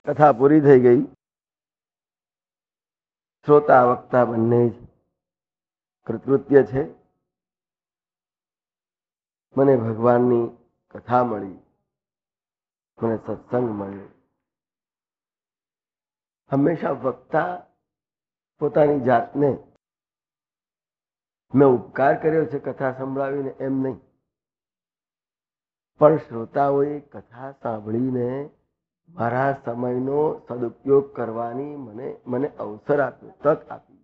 કથા પૂરી થઈ ગઈ. શ્રોતા વક્તા બંને જ કૃતકૃત્ય છે. મને ભગવાનની કથા મળી, મને સત્સંગ મળ્યો. હંમેશા વક્તા પોતાની જાતને મેં ઉપકાર કર્યો છે કથા સંભળાવીને એમ નહીં, પણ શ્રોતાઓએ કથા સાંભળીને મારા સમયનો સદુપયોગ કરવાની મને અવસર આપ્યો, તક આપી.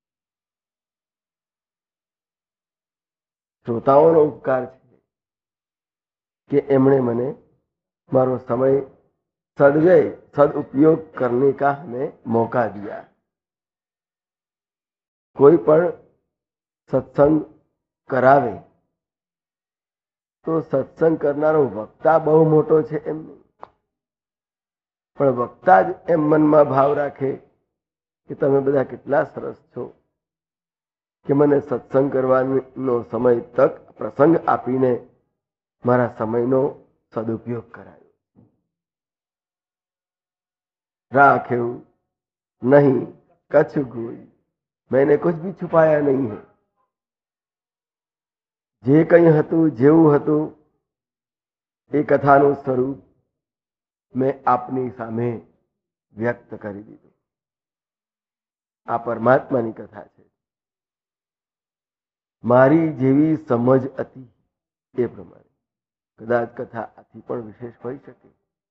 શ્રોતાઓનો ઉપકાર છે કે એમણે મને મારો समय सदव्यय सदउपयोग करने का हमें मौका दिया. કોઈ પણ સત્સંગ કરાવે તો સત્સંગ કરનારો વક્તા બહુ મોટો છે એમ નહીં, પણ વક્તા જ એમ મનમાં ભાવ રાખે કે તમે બધા કેટલા સરસ છો કે મને સત્સંગ કરવાનો સમય, તક, પ્રસંગ આપીને મારા સમયનો સદુપયોગ કરાયો. राखेऊ नहीं कछ कोई, मैंने कुछ भी छुपाया नहीं है. જે કંઈ હતું, જેવું હતું એ કથાનું સ્વરૂપ મેં આપની સામે વ્યક્ત કરી દીધું. આ પરમાત્માની કથા છે. મારી જેવી સમજ હતી એ પ્રમાણે કદાચ કથા આથી પણ વિશેષ હોઈ શકે.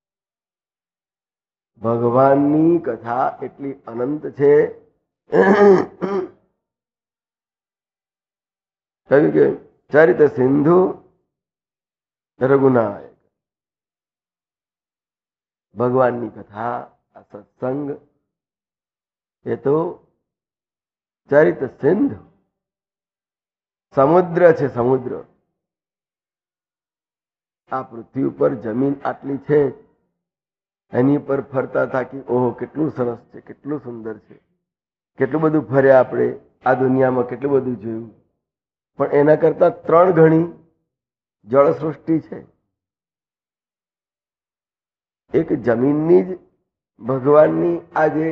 ભગવાનની કથા એટલી અનંત છે. કહ્યું કે ચરિત સિંધુ રઘુનાયક. ભગવાનની કથા, આ સત્સંગ એ તો ચરિત સિંધુ, સમુદ્ર છે. સમુદ્ર આ પૃથ્વી ઉપર જમીન આટલી છે, એની પર ફરતા થાકી ઓહો કેટલું સરસ છે, કેટલું સુંદર છે, કેટલું બધું ફર્યા આપણે આ દુનિયામાં, કેટલું બધું જોયું. પણ એના કરતા 3 ગણી જળ સૃષ્ટિ છે. એક જમીનની જ ભગવાનની આ જે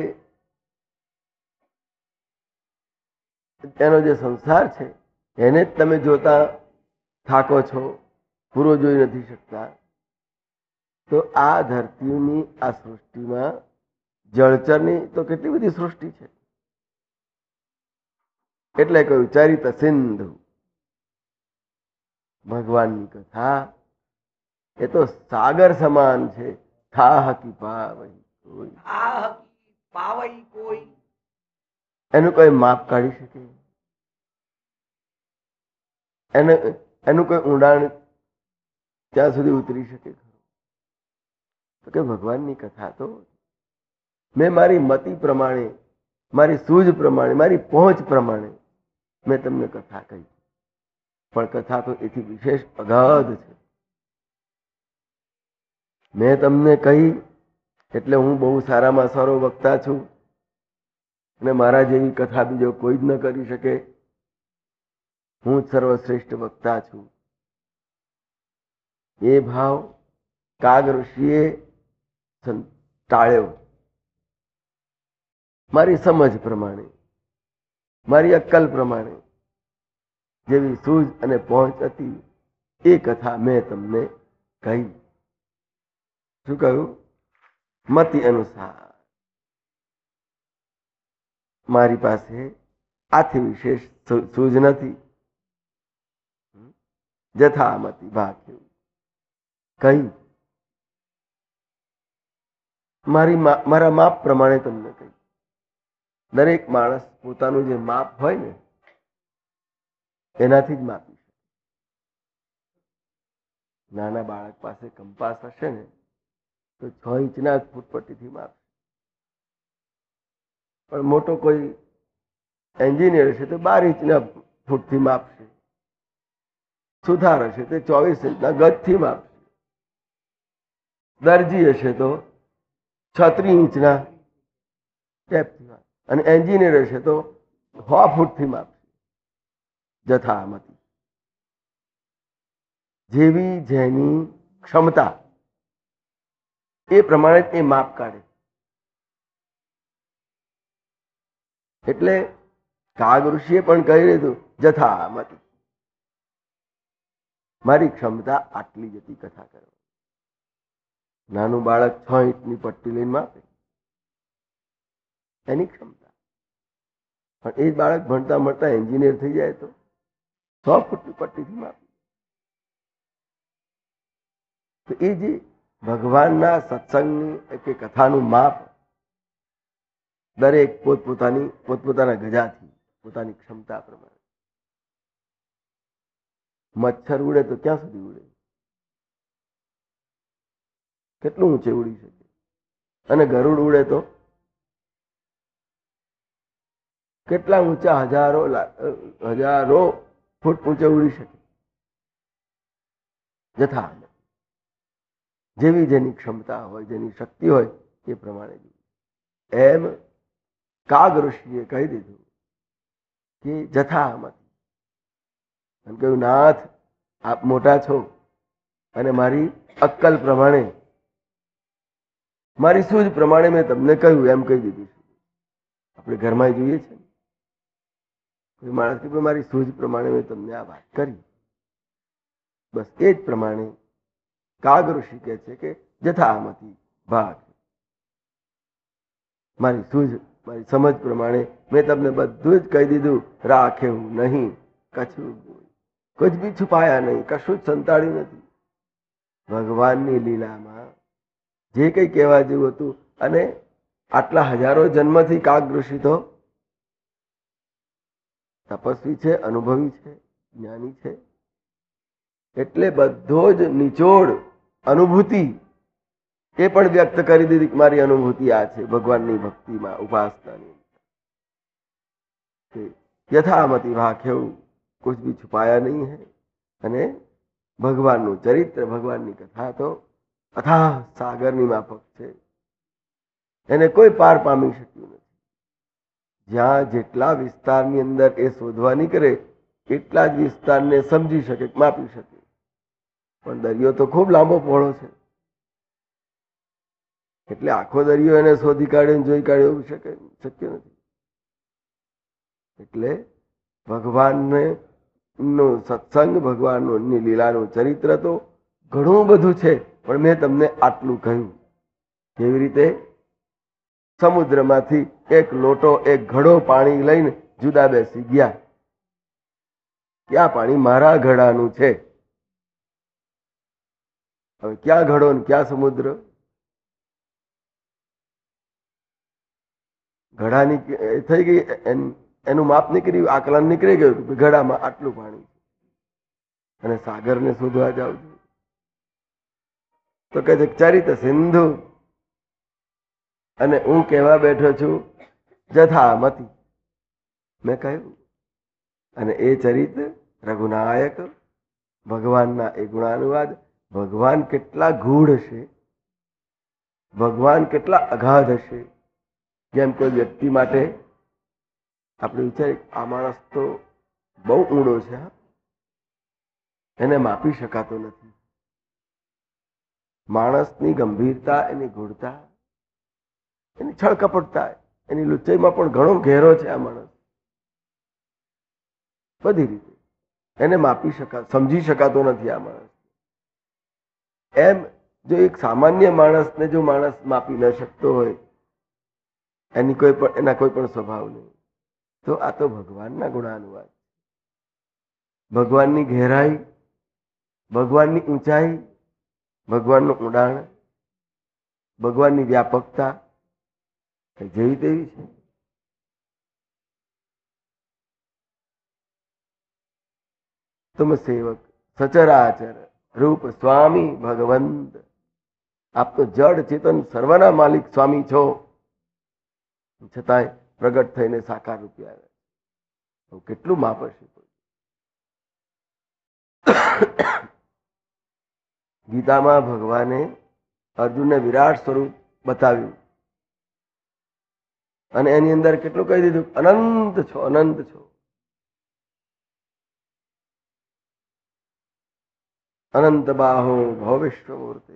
એનો જે સંસાર છે એને જ તમે જોતા થાકો છો, પૂરો જોઈ નથી શકતા. તો આ ધરતીની આ સૃષ્ટિમાં જળચરની તો કેટલી બધી સૃષ્ટિ છે. એટલે કહ્યું ચરિત સિંધુ. ભગવાનની કથા એ તો સાગર સમાન છે. થાહ કી પાવઈ કોઈ, એનું કોઈ માપ કાઢી શકે? એનું કોઈ ઊંડાણ ત્યાં સુધી ઉતરી શકે ખરું? તો કે ભગવાનની કથા તો મેં મારી મતિ પ્રમાણે, મારી સૂઝ પ્રમાણે, મારી પહોંચ પ્રમાણે મેં તમને કથા કહી. પણ કથા તો એથી વિશેષ અગાધ છે. મેં તમને કહી એટલે હું બહુ સારામાં સારો વક્તા છું અને મારા જેવી કથા બીજો કોઈ જ ન કરી શકે. હું જ સર્વશ્રેષ્ઠ વક્તા છું. એ ભાવ કાગ ઋષિએ ટાળ્યો. મારી સમજ પ્રમાણે, મારી અક્કલ પ્રમાણે જેવી સૂઝ અને પહોંચ હતી એ કથા મેં તમને કહી. શું કહ્યું? મતિ અનુસાર. મારી પાસે આથી વિશેષ સૂઝ નથી. જથામતિ ભાગ્યું કહી. મારા માપ પ્રમાણે તમને કહી. દરેક માણસ પોતાનું જે માપ હોય ને એનાથી જ માપી શકે. નાના બાળક પાસે કંપાસ હશે ને તો 6 ઇંચના ફૂટપટ્ટીથી માપશે. પણ મોટો કોઈ એન્જિનિયર છે તો 12 ઇંચના ફૂટથી માપશે. સુથાર હશે તે 24 ઇંચના ગજથી માપશે. દરજી હશે તો 36 ઇંચના ટેપથી માપશે. અને એન્જિનિયર હશે તો 6 ફૂટથી માપશે. જથામતી. જેવી જેની ક્ષમતા એ પ્રમાણે એ માપ કાઢે. એટલે કાગ ઋષિએ પણ કહી દીધું, જથામતિ, મારી ક્ષમતા આટલી જતી કથા કરવા. નાનું બાળક 6 ઇંચની પટ્ટી લઈને માપે, એની ક્ષમતા. પણ એ જ બાળક ભણતા ભણતા એન્જિનિયર થઈ જાય તો 100 ફૂટની પટ્ટીથી માપે. તો એ જે ભગવાનના સત્સંગની કે કથાનું માપ દરેક પોતપોતાના ગજાથી, પોતાની ક્ષમતા પ્રમાણે. મચ્છર ઉડે તો ક્યાં સુધી ઉડે? કેટલું ઊંચે ઉડી શકે? અને ગરુડ ઉડે તો કેટલા ઊંચા? હજારો ફૂટ ઊંચે ઉડી શકે. જથા, જેવી જેની ક્ષમતા હોય, જેની શક્તિ હોય એ પ્રમાણે. એમ કાગ ઋષિએ કહી દીધું કે જથામતિ. એમ કહ્યું, નાથ આપ મોટા છો અને મારી અક્કલ પ્રમાણે, મારી સૂઝ પ્રમાણે મેં તમને કહ્યું એમ કહી દીધું. આપણે ઘરમાં જોઈએ છે, કોઈ માણસ કે મારી સૂઝ પ્રમાણે મેં તમને આ વાત કરી. બસ એ જ પ્રમાણે કાગ ઋષિ કહે છે કે જથામતિ ભાગ, મારી સૂઝ, મારી સમજ પ્રમાણે મેં તમને બધું જ કહી દીધું. રાખ્યું નહીં કછું, કુછ બી છુપાયા નહીં, કશું જ સંતાડ્યું નથી. ભગવાનની લીલામાં જે કંઈ કહેવા જેવું હતું, અને આટલા હજારો જન્મથી કાગ ઋષિ તો તપસ્વી છે, અનુભવી છે, જ્ઞાની છે. એટલે બધો જ નિચોડ અનુભૂતિ એ પણ વ્યક્ત કરી દીધી કે મારી અનુભૂતિ આ છે ભગવાનની ભક્તિમાં, ઉપાસનાની. યથામતિ ભાખ્યું, કુછ ભી છુપાયા નહીં હૈ. અને ભગવાનનું ચરિત્ર, ભગવાનની કથા તો અથાહ સાગરની માફક છે. એને કોઈ પાર પામી શક્યું નથી. જ્યાં જેટલા વિસ્તારની અંદર એ શોધવા નીકળે એટલા જ વિસ્તારને સમજી શકે, માપી શકે. પણ દરિયો તો ખૂબ લાંબો પહોળો છે, એટલે આખો દરિયો એને શોધી કાઢે, જોઈ કાઢે એવું શક્ય નથી. એટલે ભગવાનને નો સત્સંગ, ભગવાનની લીલાનું ચરિત્ર તો ઘણું બધું છે, પણ મેં તમને આટલું કહ્યું. કેવી રીતે? સમુદ્રમાંથી એક લોટો, એક ઘડો પાણી લઈને જુદા બેસી ગયા. ક્યાં પાણી? મારા ઘડાનું છે. હવે ક્યાં ઘડો ને ક્યાં સમુદ્ર? ઘડાની થઈ ગઈ, એનું માપ નીકળી, આકલન નીકળી ગયું, ઘડામાં આટલું પાણી. અને સાગરને શોધવા જાવ તો કહે છે ચરિત સિંધુ, અને હું કહેવા બેઠો છું જથામતિ. મેં કહ્યું, અને એ ચરિત રઘુનાયક, ભગવાનના એ ગુણાનુવાદ. ભગવાન કેટલા ગૂઢ હશે, ભગવાન કેટલા અગાધ હશે. જેમ કોઈ વ્યક્તિ માટે આપણે વિચારીએ, આ માણસ તો બહુ ઊંડો છે, એને માપી શકાતો નથી. માણસની ગંભીરતા, એની ગૂઢતા, એની છળકપટતા, એની લુચ્ચાઈમાં પણ ઘણો ઘેરો છે આ માણસ. બધી રીતે એને માપી સમજી શકાતો નથી આ માણસ. એમ જો એક સામાન્ય માણસને જો માણસ માપી ન શકતો હોય, એના કોઈ પણ સ્વભાવ નહીં, તો આ તો ભગવાનના ગુણાનુવાદ. ભગવાનની ગહેરાઈ, ભગવાનની ઊંચાઈ, ભગવાનનું ઊંડાણ, ભગવાનની વ્યાપકતા જેવી તેવી છે. तुम सेवक सचराचर रूप स्वामी भगवंत. આપ તો જડ ચેતન સર્વના માલિક સ્વામી છો, છતાંય પ્રગટ થઈને સાકાર રૂપે આવ્યા. કેટલું માપ હશે. ગીતામાં ભગવાને અર્જુનને વિરાટ સ્વરૂપ બતાવ્યું, અને એની અંદર કેટલું કહી દીધું? અનંત છો, અનંત છો. અનંત બાહો ભવિષ્યમૂર્તે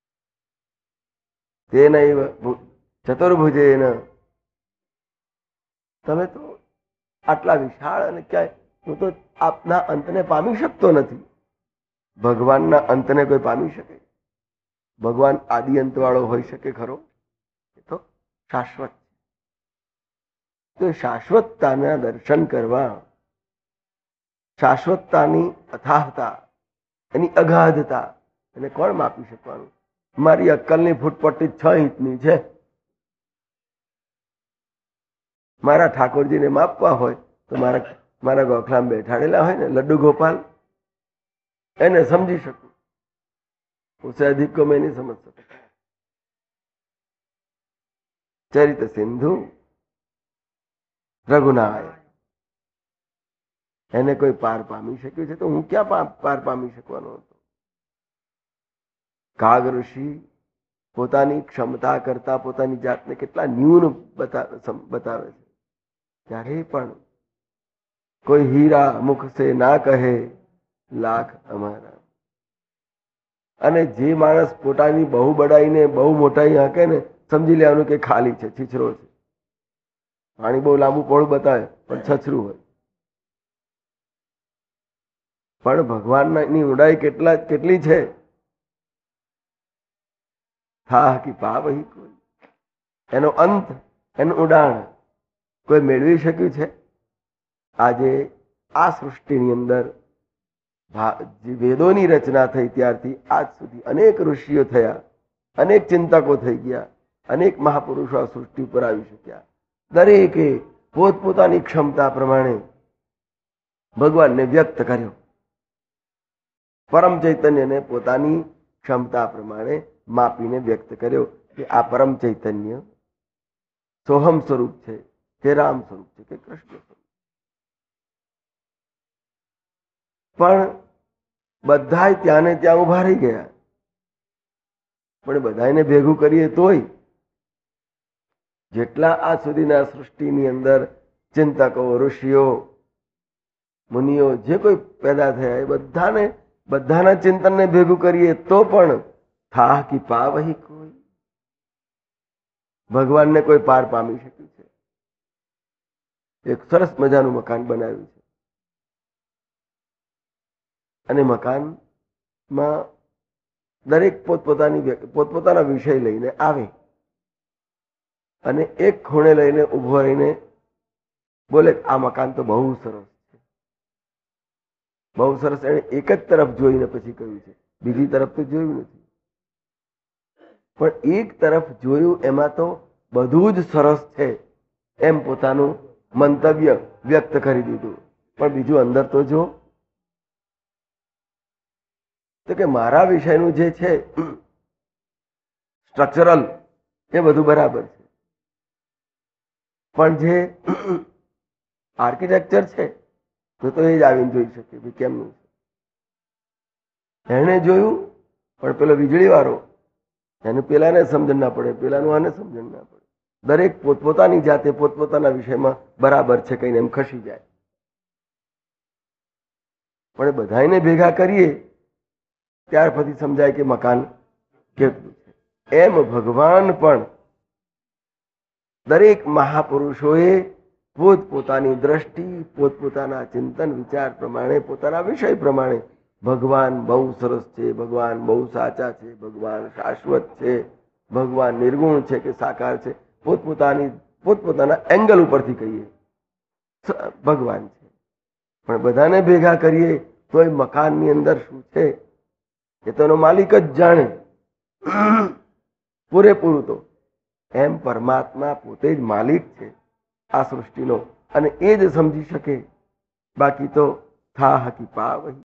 તેનૈવ ચતુર્ભુજેન તમે તો આટલા વિશાળ અને ક્યાંય હું તો આપના અંતને પામી શકતો નથી. ભગવાનના અંતને કોઈ પામી શકે? ભગવાન આદિ અંત વાળો હોઈ શકે ખરો? એ તો શાશ્વત. તો શાશ્વતતાના દર્શન કરવા, શાશ્વતતાની અથાહતા, એની અગાધતા એને કોણ માપી શકવાનું? મારી અક્કલની ફૂટપટ્ટી 6 ઇંચની છે. મારા ઠાકોરજીને માપવા હોય તો મારા ગોખલામાં બેઠાડેલા હોય ને લડ્ડુ ગોપાલ, એને સમજી શકું. ઉસે અધિક કો મેં નહીં સમજ શકતા. ચરિત સિંધુ રઘુનાય, એને કોઈ પાર પામી શક્યું છે તો હું ક્યાં પાર પામી શકવાનો હતો? કાગ ઋષિ પોતાની ક્ષમતા કરતા પોતાની જાતને કેટલા ન્યૂન બતાવે છે. ત્યારે પણ કોઈ હીરા મુખ સે ના કહે લાખ અમારા. અને જે માણસ પોતાની બહુ બડાઈને બહુ મોટાઈ હાકે ને સમજી લેવાનું કે ખાલી છે, છીછરો છે. પાણી બહુ લાંબુ પહોળું બતાવે પણ છછરું હોય. પણ ભગવાનની ઊંડાઈ કેટલી છે? હા કી પા વહી કોઈ, એનો અંત, એનું ઉડાણ કોઈ મેળવી શક્યું છે? આજે આ સૃષ્ટિની અંદર વેદોની રચના થઈ ત્યારથી આજ સુધી અનેક ઋષિઓ થયા, અનેક ચિંતકો થઈ ગયા, અનેક મહાપુરુષો આ સૃષ્ટિ ઉપર આવી શક્યા. દરેકે પોતપોતાની ક્ષમતા પ્રમાણે ભગવાનને વ્યક્ત કર્યો. પરમ ચૈતન્યને પોતાની ક્ષમતા પ્રમાણે માપીને વ્યક્ત કર્યો કે આ પરમ ચૈતન્ય સોહમ સ્વરૂપ છે કે રામ સ્વરૂપ છે કે કૃષ્ણ સ્વરૂપ. પણ બધાય ત્યાં ને ત્યાં ઉભા રહી ગયા. પણ બધાને ભેગું કરીએ તોય જેટલા આ સુધીના સૃષ્ટિની અંદર ચિંતકો, ઋષિઓ, મુનિઓ જે કોઈ પેદા થયા એ બધાના ચિંતનને ભેગું કરીએ તો પણ થા કી પા વહી કોઈ, ભગવાનને કોઈ પાર પામી શક્યું છે? એક સરસ મજાનું મકાન બનાવ્યું છે અને મકાનમાં દરેક પોતપોતાના વિષય લઈને આવે અને એક ખૂણે લઈને ઉભો રહીને બોલે આ મકાન તો બહુ સરસ છે, બહુ સરસ. એને એક જ તરફ જોઈને પછી કહ્યું છે, બીજી તરફ તો જોયું નથી. પણ એક તરફ જોયું એમાં તો બધું જ સરસ છે એમ પોતાનું મંતવ્ય વ્યક્ત કરી દીધું. પણ બીજું અંદર તો જો, તો કે મારા વિષયનું જે છે સ્ટ્રક્ચરલ એ બધું બરાબર છે, પણ જે આર્કિટેક્ચર છે તો એ જ આવીને જોઈ શકે કે કેમનું છે. એને જોયું પણ પેલો વીજળી વાળો એને પેલાને સમજણ ના પડે, પેલાનું આને સમજણ ના પડે. દરેક પોતપોતાની જાતે પોતપોતાના વિષયમાં બરાબર છે કહીને એમ ખસી જાય. પણ બધાને ભેગા કરીએ ત્યાર પછી સમજાય કે મકાન કેટલું છે. એમ ભગવાન પણ દરેક મહાપુરુષોએ પોતપોતાની દ્રષ્ટિ, પોતપોતાના ચિંતન વિચાર પ્રમાણે, પોતાના વિષય પ્રમાણે ભગવાન બહુ સરસ છે, ભગવાન બહુ સાચા છે, ભગવાન શાશ્વત છે, ભગવાન નિર્ગુણ છે કે સાકાર છે, પોતપોતાના એંગલ ઉપરથી કહીએ ભગવાન છે. પણ બધાને ભેગા કરીએ તો એ મકાનની અંદર શું છે એ તો એનો માલિક જ જાણે પૂરેપૂરું. તો એમ પરમાત્મા પોતે જ માલિક છે આ સૃષ્ટિનો અને એ જ સમજી શકે. બાકી તો થા હકી પા વહી